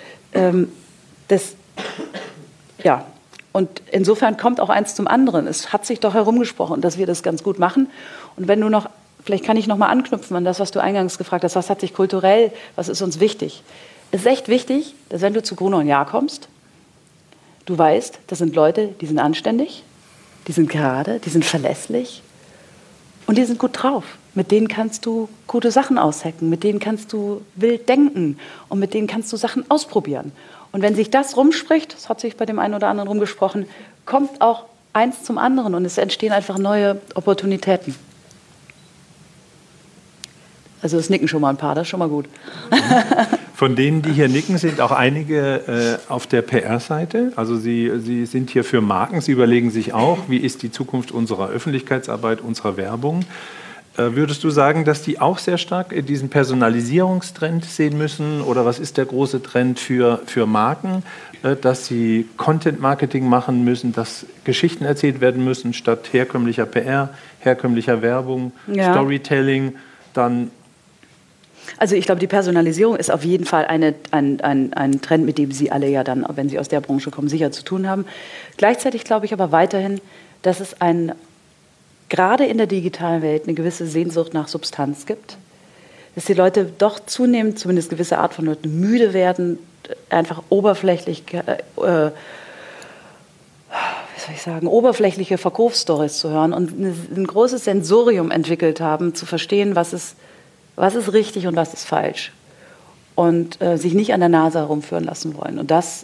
Und insofern kommt auch eins zum anderen. Es hat sich doch herumgesprochen, dass wir das ganz gut machen. Und wenn du noch vielleicht kann ich noch mal anknüpfen an das, was du eingangs gefragt hast. Was hat sich kulturell, was ist uns wichtig? Es ist echt wichtig, dass wenn du zu Gruner und Jahr kommst, du weißt, das sind Leute, die sind anständig, die sind gerade, die sind verlässlich und die sind gut drauf. Mit denen kannst du gute Sachen aushacken, mit denen kannst du wild denken und mit denen kannst du Sachen ausprobieren. Und wenn sich das rumspricht, das hat sich bei dem einen oder anderen rumgesprochen, kommt auch eins zum anderen und es entstehen einfach neue Opportunitäten. Also es nicken schon mal ein paar, das ist schon mal gut. Von denen, die hier nicken, sind auch einige auf der PR-Seite. Also Sie sind hier für Marken. Sie überlegen sich auch, wie ist die Zukunft unserer Öffentlichkeitsarbeit, unserer Werbung. Würdest du sagen, dass die auch sehr stark diesen Personalisierungstrend sehen müssen? Oder was ist der große Trend für Marken, dass sie Content-Marketing machen müssen, dass Geschichten erzählt werden müssen statt herkömmlicher PR, herkömmlicher Werbung, Storytelling, dann... Also ich glaube, die Personalisierung ist auf jeden Fall ein Trend, mit dem Sie alle ja dann, wenn Sie aus der Branche kommen, sicher zu tun haben. Gleichzeitig glaube ich aber weiterhin, dass es gerade in der digitalen Welt eine gewisse Sehnsucht nach Substanz gibt. Dass die Leute doch zunehmend, zumindest gewisse Art von Leuten, müde werden, einfach oberflächliche Verkaufsstories zu hören und ein großes Sensorium entwickelt haben, zu verstehen, was ist richtig und was ist falsch. Und sich nicht an der Nase herumführen lassen wollen. Und das,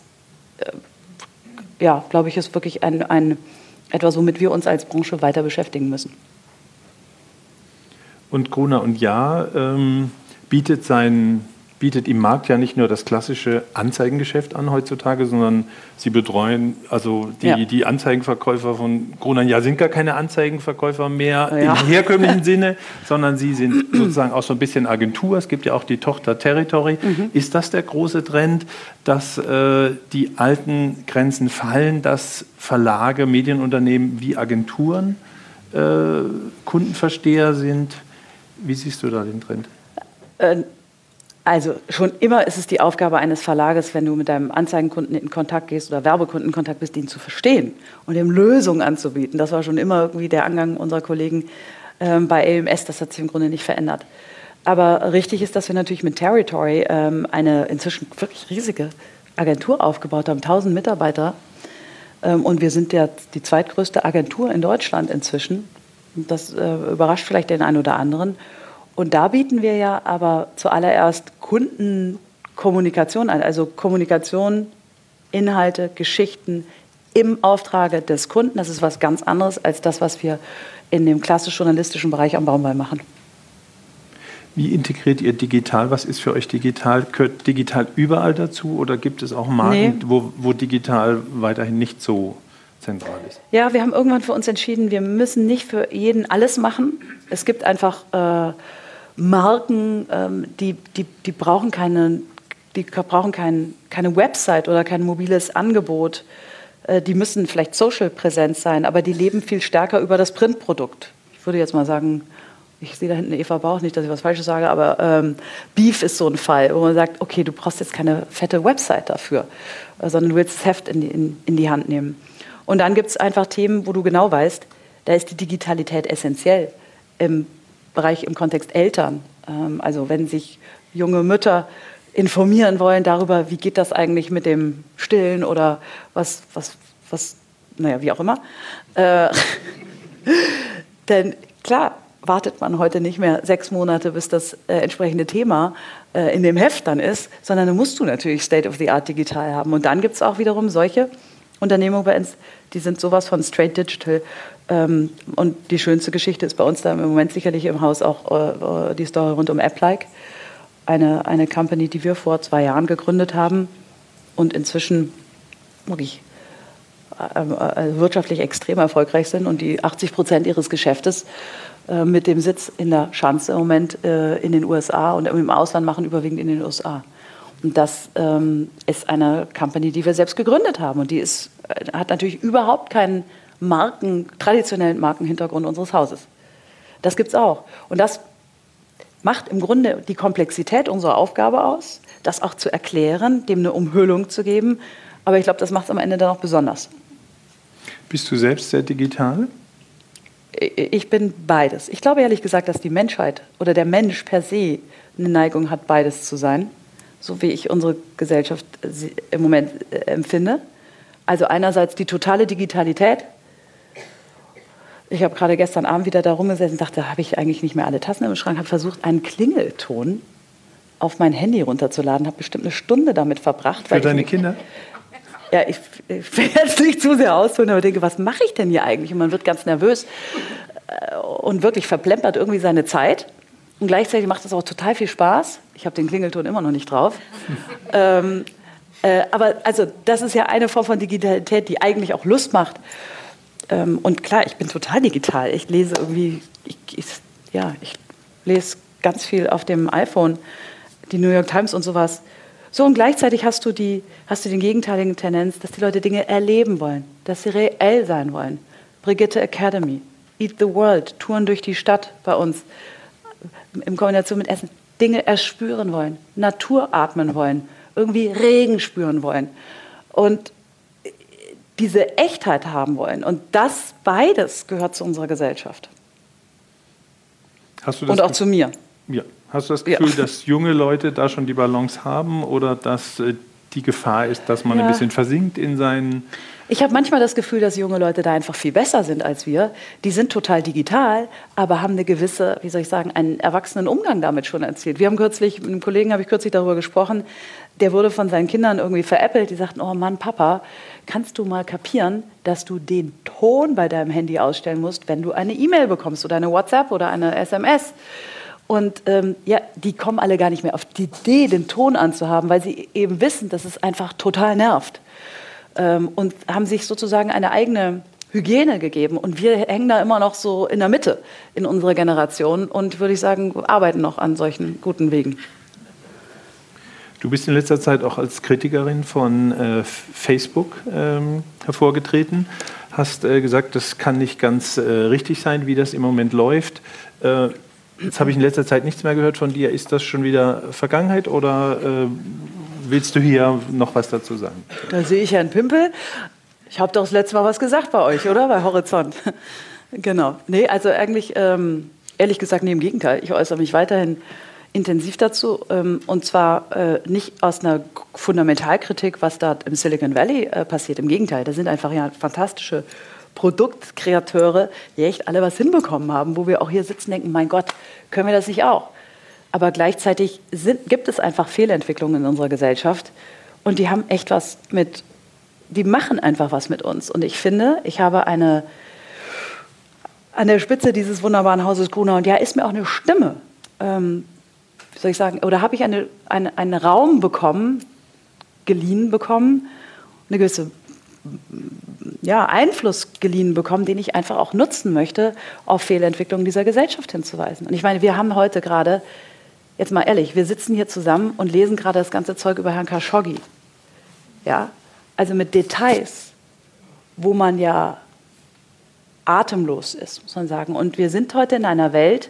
glaube ich, ist wirklich etwas, womit wir uns als Branche weiter beschäftigen müssen. Und Gruner und Jahr bietet bietet im Markt ja nicht nur das klassische Anzeigengeschäft an heutzutage, sondern Sie betreuen also die Anzeigenverkäufer von Gruner. Sind gar keine Anzeigenverkäufer mehr im herkömmlichen Sinne, sondern Sie sind sozusagen auch so ein bisschen Agentur. Es gibt ja auch die Tochter Territory. Ist das der große Trend, dass die alten Grenzen fallen, dass Verlage, Medienunternehmen wie Agenturen Kundenversteher sind? Wie siehst du da den Trend? Also schon immer ist es die Aufgabe eines Verlages, wenn du mit deinem Anzeigenkunden in Kontakt gehst oder Werbekunden in Kontakt bist, ihn zu verstehen und ihm Lösungen anzubieten. Das war schon immer irgendwie der Angang unserer Kollegen bei AMS. Das hat sich im Grunde nicht verändert. Aber richtig ist, dass wir natürlich mit Territory eine inzwischen wirklich riesige Agentur aufgebaut haben, 1000 Mitarbeiter. Und wir sind die zweitgrößte Agentur in Deutschland inzwischen. Das überrascht vielleicht den einen oder anderen. Und da bieten wir ja aber zuallererst Kundenkommunikation an, also Kommunikation, Inhalte, Geschichten im Auftrage des Kunden. Das ist was ganz anderes als das, was wir in dem klassisch-journalistischen Bereich am Baumwall machen. Wie integriert ihr digital? Was ist für euch digital? Gehört digital überall dazu oder gibt es auch Marken, wo digital weiterhin nicht so zentral ist? Ja, wir haben irgendwann für uns entschieden, wir müssen nicht für jeden alles machen. Es gibt einfach Marken, die brauchen keine Website oder kein mobiles Angebot. Die müssen vielleicht Social-Präsenz sein, aber die leben viel stärker über das Printprodukt. Ich würde jetzt mal sagen, ich sehe da hinten Eva Bauch, nicht, dass ich was Falsches sage, aber Beef ist so ein Fall, wo man sagt, okay, du brauchst jetzt keine fette Website dafür, sondern du willst das Heft in die Hand nehmen. Und dann gibt es einfach Themen, wo du genau weißt, da ist die Digitalität essentiell im Kontext Eltern. Also wenn sich junge Mütter informieren wollen darüber, wie geht das eigentlich mit dem Stillen oder was naja, wie auch immer. Denn klar, wartet man heute nicht mehr 6 Monate, bis das entsprechende Thema in dem Heft dann ist, sondern dann musst du natürlich State-of-the-Art digital haben. Und dann gibt es auch wiederum solche Unternehmungen bei uns, die sind sowas von straight digital. Und die schönste Geschichte ist bei uns da im Moment sicherlich im Haus auch die Story rund um AppLike. Eine Company, die wir vor 2 Jahren gegründet haben und inzwischen wirklich wirtschaftlich extrem erfolgreich sind und die 80% ihres Geschäftes mit dem Sitz in der Schanze im Moment in den USA und im Ausland machen, überwiegend in den USA. Und das ist eine Company, die wir selbst gegründet haben. Und die hat natürlich überhaupt keinen traditionellen Markenhintergrund unseres Hauses. Das gibt es auch. Und das macht im Grunde die Komplexität unserer Aufgabe aus, das auch zu erklären, dem eine Umhüllung zu geben. Aber ich glaube, das macht es am Ende dann auch besonders. Bist du selbst sehr digital? Ich bin beides. Ich glaube ehrlich gesagt, dass die Menschheit oder der Mensch per se eine Neigung hat, beides zu sein, so wie ich unsere Gesellschaft im Moment empfinde. Also einerseits die totale Digitalität. Ich habe gerade gestern Abend wieder da rumgesessen und dachte, habe ich eigentlich nicht mehr alle Tassen im Schrank, habe versucht, einen Klingelton auf mein Handy runterzuladen, habe bestimmt 1 Stunde damit verbracht. Für deine Kinder? Ja, ich will jetzt nicht zu sehr ausholen, aber denke, was mache ich denn hier eigentlich? Und man wird ganz nervös und wirklich verplempert irgendwie seine Zeit. Und gleichzeitig macht es auch total viel Spaß. Ich habe den Klingelton immer noch nicht drauf. Aber also, das ist ja eine Form von Digitalität, die eigentlich auch Lust macht. Und klar, ich bin total digital. Ich lese irgendwie, ich lese ganz viel auf dem iPhone, die New York Times und sowas. So, und gleichzeitig hast du den gegenteiligen Tendenz, dass die Leute Dinge erleben wollen, dass sie reell sein wollen. Brigitte Academy, Eat the World, Touren durch die Stadt bei uns, in Kombination mit Essen, Dinge erspüren wollen, Natur atmen wollen, irgendwie Regen spüren wollen und diese Echtheit haben wollen. Und das beides gehört zu unserer Gesellschaft. Und auch zu mir. Ja. Hast du das Gefühl, dass junge Leute da schon die Balance haben oder dass die Gefahr ist, dass man ein bisschen versinkt in seinen... Ich habe manchmal das Gefühl, dass junge Leute da einfach viel besser sind als wir. Die sind total digital, aber haben eine gewisse, wie soll ich sagen, einen erwachsenen Umgang damit schon erzielt. Mit einem Kollegen habe ich kürzlich darüber gesprochen, der wurde von seinen Kindern irgendwie veräppelt. Die sagten, oh Mann, Papa, kannst du mal kapieren, dass du den Ton bei deinem Handy ausstellen musst, wenn du eine E-Mail bekommst oder eine WhatsApp oder eine SMS? Und die kommen alle gar nicht mehr auf die Idee, den Ton anzuhaben, weil sie eben wissen, dass es einfach total nervt. Und haben sich sozusagen eine eigene Hygiene gegeben. Und wir hängen da immer noch so in der Mitte in unserer Generation und, würde ich sagen, arbeiten noch an solchen guten Wegen. Du bist in letzter Zeit auch als Kritikerin von Facebook hervorgetreten. Hast gesagt, das kann nicht ganz richtig sein, wie das im Moment läuft. Jetzt habe ich in letzter Zeit nichts mehr gehört von dir. Ist das schon wieder Vergangenheit oder willst du hier noch was dazu sagen? Da sehe ich Herrn Pimpel. Ich habe doch das letzte Mal was gesagt bei euch, oder? Bei Horizont. Genau. Nee, also eigentlich, ehrlich gesagt, nee, im Gegenteil. Ich äußere mich weiterhin intensiv dazu. Und zwar nicht aus einer Fundamentalkritik, was da im Silicon Valley passiert. Im Gegenteil, da sind einfach ja fantastische Produktkreateure, die echt alle was hinbekommen haben, wo wir auch hier sitzen und denken, mein Gott, können wir das nicht auch? Aber gleichzeitig gibt es einfach Fehlentwicklungen in unserer Gesellschaft und die haben echt die machen einfach was mit uns. Und ich finde, ich habe an der Spitze dieses wunderbaren Hauses Gruner, und ja, ist mir auch eine Stimme, wie soll ich sagen, oder habe ich einen Raum geliehen bekommen, eine gewisse Einfluss geliehen bekommen, den ich einfach auch nutzen möchte, auf Fehlentwicklungen dieser Gesellschaft hinzuweisen. Und ich meine, wir haben heute gerade, jetzt mal ehrlich, wir sitzen hier zusammen und lesen gerade das ganze Zeug über Herrn Khashoggi. Ja? Also mit Details, wo man ja atemlos ist, muss man sagen. Und wir sind heute in einer Welt,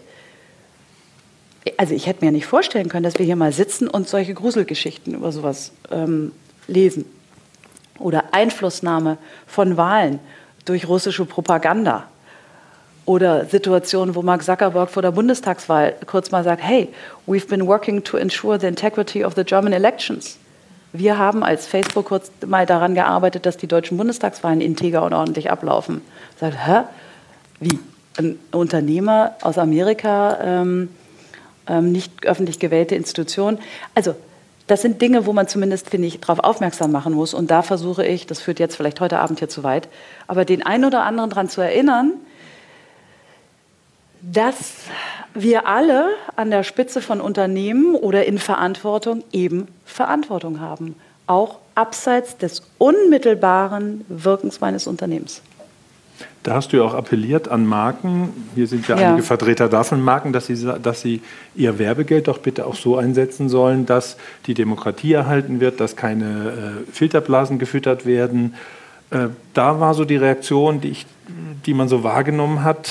also ich hätte mir nicht vorstellen können, dass wir hier mal sitzen und solche Gruselgeschichten über sowas lesen. Oder Einflussnahme von Wahlen durch russische Propaganda. Oder Situationen, wo Mark Zuckerberg vor der Bundestagswahl kurz mal sagt, hey, we've been working to ensure the integrity of the German elections. Wir haben als Facebook kurz mal daran gearbeitet, dass die deutschen Bundestagswahlen integer und ordentlich ablaufen. Sagt, wie? Ein Unternehmer aus Amerika, nicht öffentlich gewählte Institution. Also das sind Dinge, wo man zumindest, finde ich, darauf aufmerksam machen muss. Und da versuche ich, das führt jetzt vielleicht heute Abend hier zu weit, aber den einen oder anderen daran zu erinnern, dass wir alle an der Spitze von Unternehmen oder in Verantwortung eben Verantwortung haben. Auch abseits des unmittelbaren Wirkens meines Unternehmens. Da hast du ja auch appelliert an Marken, hier sind ja einige Vertreter davon, Marken, dass sie ihr Werbegeld doch bitte auch so einsetzen sollen, dass die Demokratie erhalten wird, dass keine Filterblasen gefüttert werden. Da war so die Reaktion, die man so wahrgenommen hat,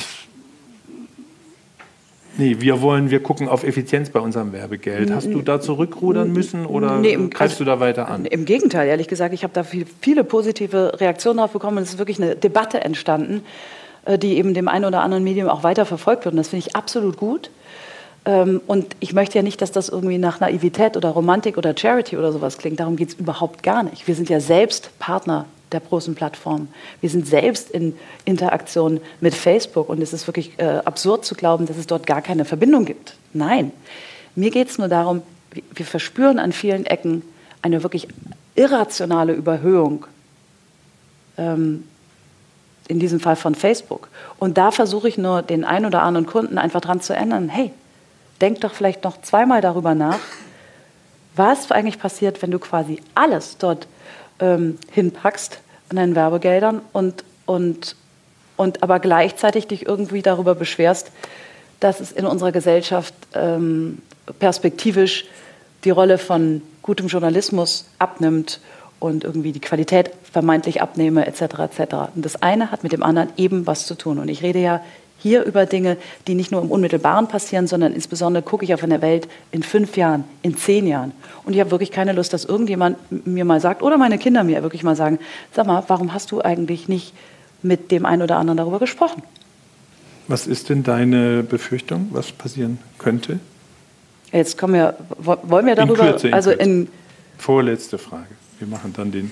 nee, wir gucken auf Effizienz bei unserem Werbegeld. Hast du da zurückrudern müssen oder greifst du da weiter an? Im Gegenteil, ehrlich gesagt. Ich habe da viele positive Reaktionen drauf bekommen. Es ist wirklich eine Debatte entstanden, die eben dem einen oder anderen Medium auch weiter verfolgt wird. Und das finde ich absolut gut. Und ich möchte ja nicht, dass das irgendwie nach Naivität oder Romantik oder Charity oder sowas klingt. Darum geht es überhaupt gar nicht. Wir sind ja selbst Partner der großen Plattformen. Wir sind selbst in Interaktion mit Facebook und es ist wirklich absurd zu glauben, dass es dort gar keine Verbindung gibt. Nein, mir geht es nur darum, wir verspüren an vielen Ecken eine wirklich irrationale Überhöhung, in diesem Fall von Facebook. Und da versuche ich nur, den einen oder anderen Kunden einfach dran zu erinnern, hey, denk doch vielleicht noch zweimal darüber nach, was eigentlich passiert, wenn du quasi alles dort hinpackst an deinen Werbegeldern und aber gleichzeitig dich irgendwie darüber beschwerst, dass es in unserer Gesellschaft perspektivisch die Rolle von gutem Journalismus abnimmt und irgendwie die Qualität vermeintlich abnehme, etc. etc. Und das eine hat mit dem anderen eben was zu tun. Und ich rede ja hier über Dinge, die nicht nur im Unmittelbaren passieren, sondern insbesondere gucke ich auf eine Welt in 5 Jahren, in 10 Jahren. Und ich habe wirklich keine Lust, dass irgendjemand mir mal sagt, oder meine Kinder mir wirklich mal sagen, sag mal, warum hast du eigentlich nicht mit dem einen oder anderen darüber gesprochen? Was ist denn deine Befürchtung, was passieren könnte? Jetzt wollen wir darüber... In Kürze. Vorletzte Frage. Wir machen dann den...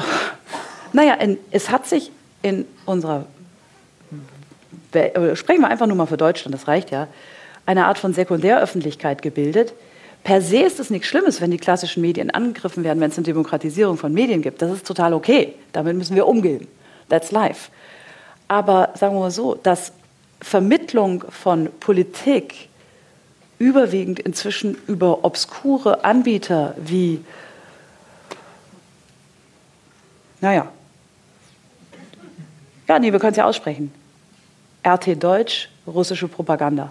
Es hat sich in unserer... Sprechen wir einfach nur mal für Deutschland, das reicht ja, eine Art von Sekundäröffentlichkeit gebildet. Per se ist es nichts Schlimmes, wenn die klassischen Medien angegriffen werden, wenn es eine Demokratisierung von Medien gibt. Das ist total okay. Damit müssen wir umgehen. That's life. Aber sagen wir mal so, dass Vermittlung von Politik überwiegend inzwischen über obskure Anbieter wie, wir können es ja aussprechen, RT Deutsch, russische Propaganda.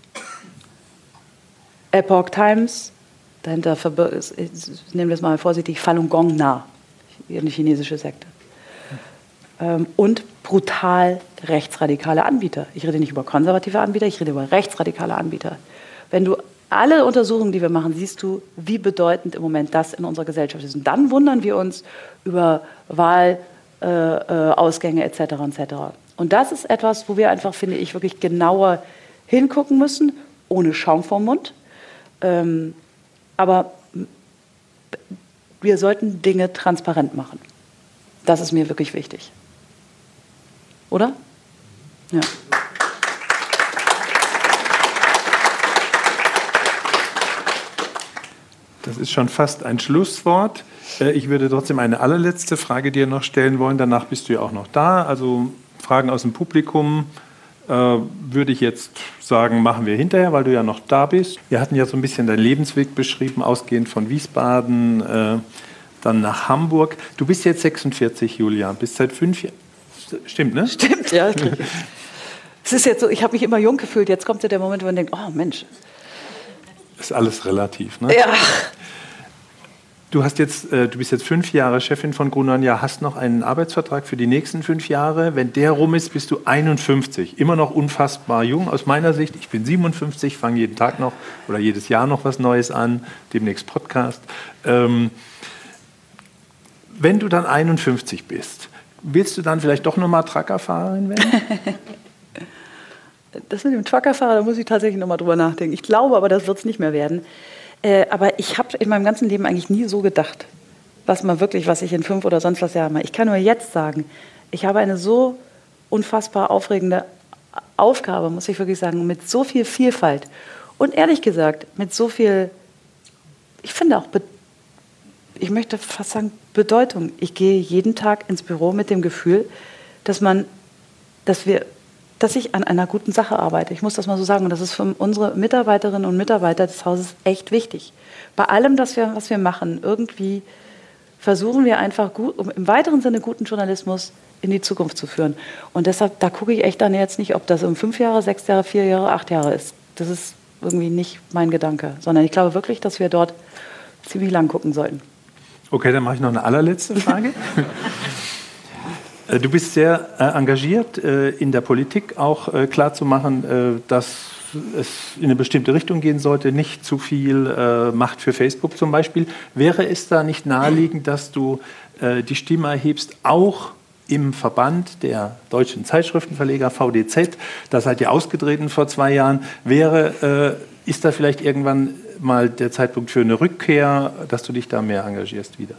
Epoch Times, dahinter nehmen wir es mal vorsichtig, Falun Gong Na, eine chinesische Sekte. Und brutal rechtsradikale Anbieter. Ich rede nicht über konservative Anbieter, ich rede über rechtsradikale Anbieter. Wenn du alle Untersuchungen, die wir machen, siehst du, wie bedeutend im Moment das in unserer Gesellschaft ist. Und dann wundern wir uns über Wahlausgänge etc. etc. Und das ist etwas, wo wir einfach, finde ich, wirklich genauer hingucken müssen, ohne Schaum vorm Mund. Aber wir sollten Dinge transparent machen. Das ist mir wirklich wichtig. Oder? Ja. Das ist schon fast ein Schlusswort. Ich würde trotzdem eine allerletzte Frage dir noch stellen wollen. Danach bist du ja auch noch da. Also Fragen aus dem Publikum würde ich jetzt sagen, machen wir hinterher, weil du ja noch da bist. Wir hatten ja so ein bisschen deinen Lebensweg beschrieben, ausgehend von Wiesbaden, dann nach Hamburg. Du bist jetzt 46, Julia, bist seit 5 Jahren. Stimmt, ne? Stimmt, ja. Es ist jetzt so, ich habe mich immer jung gefühlt. Jetzt kommt ja der Moment, wo man denkt, oh Mensch. Ist alles relativ, ne? Ja. Du bist jetzt 5 Jahre Chefin von Gruner + Jahr, hast noch einen Arbeitsvertrag für die nächsten 5 Jahre. Wenn der rum ist, bist du 51. Immer noch unfassbar jung aus meiner Sicht. Ich bin 57, fange jeden Tag noch oder jedes Jahr noch was Neues an, demnächst Podcast. Wenn du dann 51 bist, willst du dann vielleicht doch nochmal Truckerfahrerin werden? Das mit dem Truckerfahrer, da muss ich tatsächlich nochmal drüber nachdenken. Ich glaube aber, das wird es nicht mehr werden. Aber ich habe in meinem ganzen Leben eigentlich nie so gedacht, was ich in 5 oder sonst was Jahren mache. Ich kann nur jetzt sagen, ich habe eine so unfassbar aufregende Aufgabe, muss ich wirklich sagen, mit so viel Vielfalt und ehrlich gesagt mit so viel, ich finde auch, ich möchte fast sagen, Bedeutung. Ich gehe jeden Tag ins Büro mit dem Gefühl, dass ich an einer guten Sache arbeite. Ich muss das mal so sagen. Und das ist für unsere Mitarbeiterinnen und Mitarbeiter des Hauses echt wichtig. Bei allem, was wir machen, irgendwie versuchen wir einfach im weiteren Sinne guten Journalismus in die Zukunft zu führen. Und deshalb, da gucke ich echt dann jetzt nicht, ob das um 5 Jahre, 6 Jahre, 4 Jahre, 8 Jahre ist. Das ist irgendwie nicht mein Gedanke. Sondern ich glaube wirklich, dass wir dort ziemlich lang gucken sollten. Okay, dann mache ich noch eine allerletzte Frage. Du bist sehr engagiert in der Politik, auch klarzumachen, dass es in eine bestimmte Richtung gehen sollte, nicht zu viel Macht für Facebook zum Beispiel. Wäre es da nicht naheliegend, dass du die Stimme erhebst, auch im Verband der deutschen Zeitschriftenverleger VDZ, das seid ihr ausgetreten vor 2 Jahren, ist da vielleicht irgendwann mal der Zeitpunkt für eine Rückkehr, dass du dich da mehr engagierst wieder?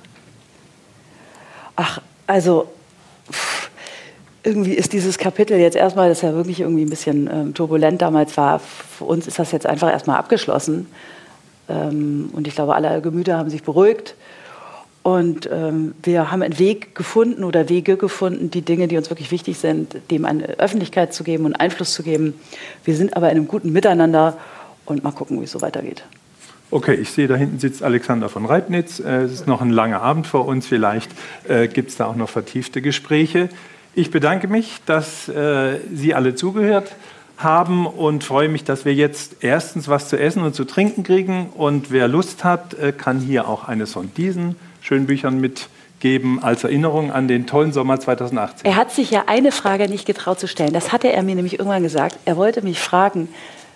Ach, also irgendwie ist dieses Kapitel jetzt erstmal, das ja wirklich irgendwie ein bisschen turbulent damals war, für uns ist das jetzt einfach erstmal abgeschlossen. Und ich glaube, alle Gemüter haben sich beruhigt. Und wir haben einen Weg gefunden oder Wege gefunden, die Dinge, die uns wirklich wichtig sind, dem eine Öffentlichkeit zu geben und Einfluss zu geben. Wir sind aber in einem guten Miteinander und mal gucken, wie es so weitergeht. Okay, ich sehe, da hinten sitzt Alexander von Reibnitz. Es ist noch ein langer Abend vor uns. Vielleicht gibt es da auch noch vertiefte Gespräche. Ich bedanke mich, dass Sie alle zugehört haben und freue mich, dass wir jetzt erstens was zu essen und zu trinken kriegen. Und wer Lust hat, kann hier auch eines von diesen schönen Büchern mitgeben als Erinnerung an den tollen Sommer 2018. Er hat sich ja eine Frage nicht getraut zu stellen. Das hatte er mir nämlich irgendwann gesagt. Er wollte mich fragen,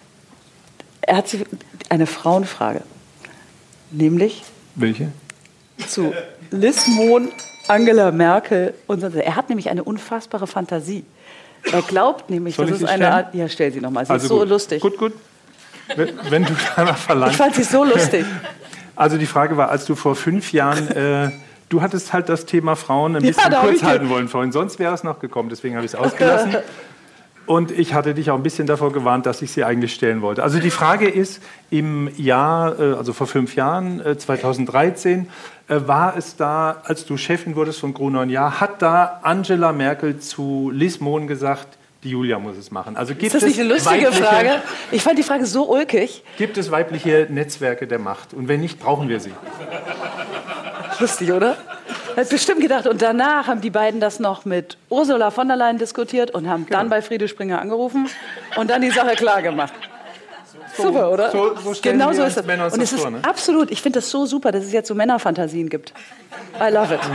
er hat eine Frauenfrage, nämlich welche? Zu Liz Mohn, Angela Merkel und so. Er hat nämlich eine unfassbare Fantasie. Er glaubt nämlich, dass es eine Art... Ja, stell sie nochmal, sie ist so lustig. Gut. Wenn du danach verlangst. Ich fand sie so lustig. Also die Frage war, als du vor 5 Jahren... du hattest halt das Thema Frauen ein bisschen kurz halten wollen vorhin, sonst wäre es noch gekommen, deswegen habe ich es ausgelassen. Und ich hatte dich auch ein bisschen davor gewarnt, dass ich sie eigentlich stellen wollte. Also die Frage ist, im Jahr, also vor 5 Jahren, 2013, war es da, als du Chefin wurdest von Gruner + Jahr, hat da Angela Merkel zu Liz Mohn gesagt, die Julia muss es machen. Also Ist das nicht eine lustige Frage? Ich fand die Frage so ulkig. Gibt es weibliche Netzwerke der Macht? Und wenn nicht, brauchen wir sie. Lustig, oder? Hat bestimmt gedacht. Und danach haben die beiden das noch mit Ursula von der Leyen diskutiert und haben dann bei Friede Springer angerufen und dann die Sache klar gemacht. Super, oder? So stellen genau wir so uns ist es. Männer uns Und das es ist vor, ne? absolut, ich finde das so super, dass es jetzt so Männerfantasien gibt. I love it.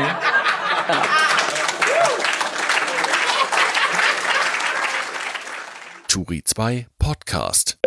Turi 2 Podcast.